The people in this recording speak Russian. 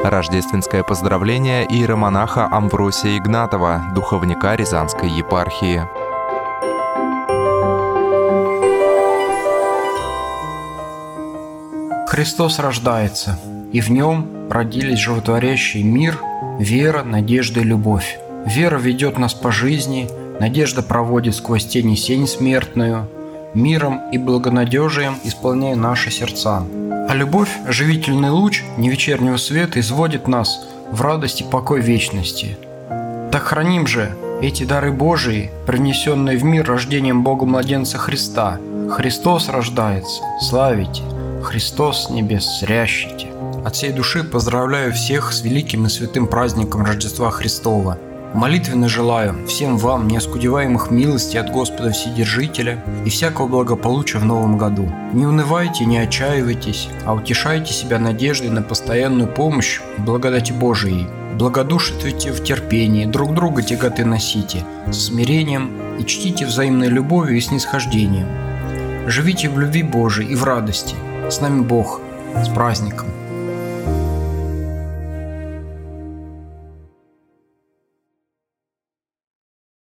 Рождественское поздравление иеромонаха Амвросия Игнатова, духовника Рязанской епархии. Христос рождается, и в Нем родились животворящий мир, вера, надежда и любовь. Вера ведет нас по жизни, надежда проводит сквозь тень и сень смертную, миром и благонадежием исполняя наши сердца. А любовь, живительный луч невечернего света, изводит нас в радость и покой вечности. Так храним же эти дары Божии, привнесенные в мир рождением Бога младенца Христа. Христос рождается, славите! Христос с небес зрящите. От всей души поздравляю всех с великим и святым праздником Рождества Христова. Молитвенно желаю всем вам неоскудеваемых милостей от Господа Вседержителя и всякого благополучия в новом году. Не унывайте, не отчаивайтесь, а утешайте себя надеждой на постоянную помощь и благодати Божией. Благодушствуйте в терпении, друг друга тяготы носите, с смирением и чтите взаимной любовью и снисхождением. Живите в любви Божией и в радости. С нами Бог. С праздником!